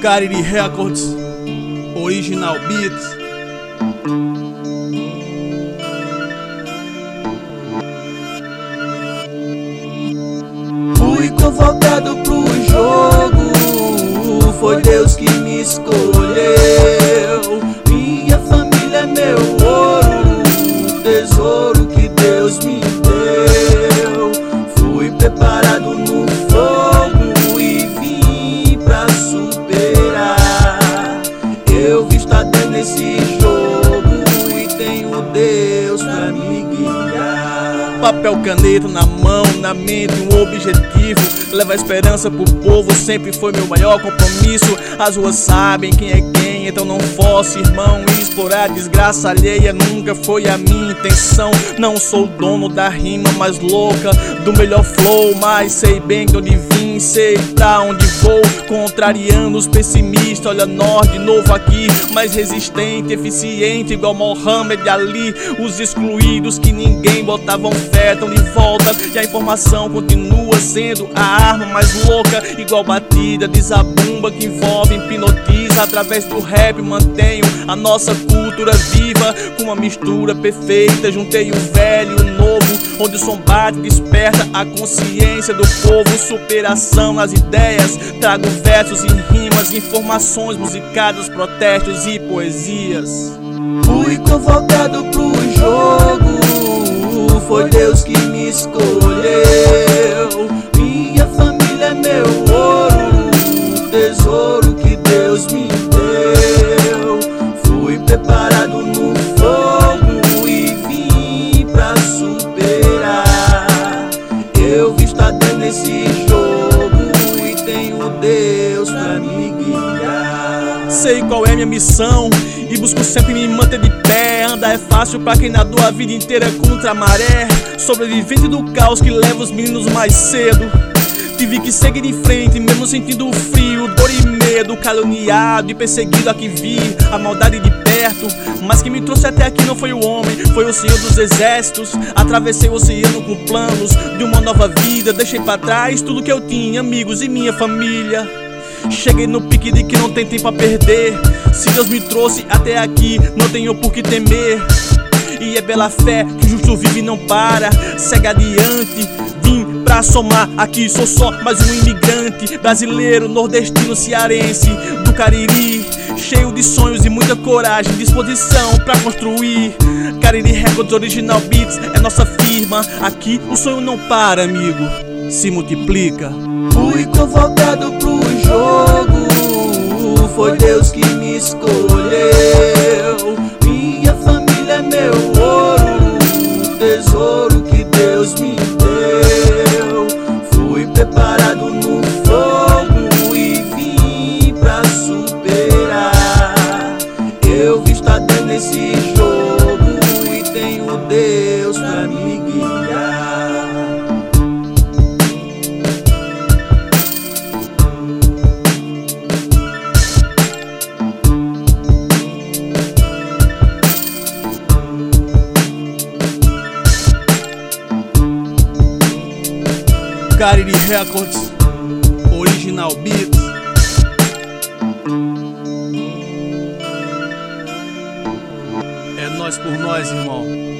Cariri Records, Original Beats. Fui convocado pro jogo, foi Deus que me escolheu. Minha família é meu ouro, tesouro que Deus me deu. Fui preparado no fogo e vim pra superar. Eu vi estar dentro desse jogo e tenho Deus pra me guiar. Papel, caneta na mão, na mente, um objetivo. Levar esperança pro povo sempre foi meu maior compromisso. As ruas sabem quem é quem, então não force, irmão. Explorar a desgraça alheia nunca foi a minha intenção. Não sou dono da rima mais louca, do melhor flow, mas sei bem de onde vim, sei pra onde vou. Contrariando os pessimistas, olha nós de novo aqui, mais resistente, eficiente, igual Mohamed Ali. Os excluídos que ninguém botavam fé tão de volta, e a informação continua sendo a arma mais louca. Igual batida de zabumba que envolve, hipnotiza. Através do rap mantenho a nossa cultura viva, com uma mistura perfeita. Juntei o velho e o novo, onde o som bate, desperta a consciência do povo. Superação nas ideias, trago versos e rimas, informações musicadas, protestos e poesias. Fui convocado pro jogo, foi Deus que me escolheu. Minha família é meu ouro, tesouro que Deus me deu. Fui preparado no fogo e vim pra superar. Eu vi estar dentro desse jogo e tenho Deus pra me guiar. Sei qual é minha missão e busco sempre me manter de pé. Andar é fácil pra quem nadou a vida inteira contra a maré. Sobrevivente do caos que leva os meninos mais cedo. Tive que seguir em frente, mesmo sentindo frio, dor e medo. Caluniado e perseguido, aqui vi a maldade de perto. Mas quem me trouxe até aqui não foi o homem, foi o Senhor dos Exércitos. Atravessei o oceano com planos de uma nova vida. Deixei pra trás tudo que eu tinha, amigos e minha família. Cheguei no pique de que não tem tempo a perder. Se Deus me trouxe até aqui, não tenho por que temer. E é pela fé que o justo vive e não para, segue adiante. Vim pra somar, aqui sou só mais um imigrante. Brasileiro, nordestino, cearense, do Cariri. Cheio de sonhos e muita coragem, disposição pra construir. Cariri Records, Original Beats, é nossa firma. Aqui o sonho não para, amigo, se multiplica. Fui convocado pro jogo, foi Deus que me escolheu. Minha família é meu ouro, tesouro que Deus me deu. Fui preparado no fogo e vim pra superar. Eu vi estar dentro desse jogo e tenho Deus pra me guiar. Cariri Records, Original Beats. É nós por nós, irmão.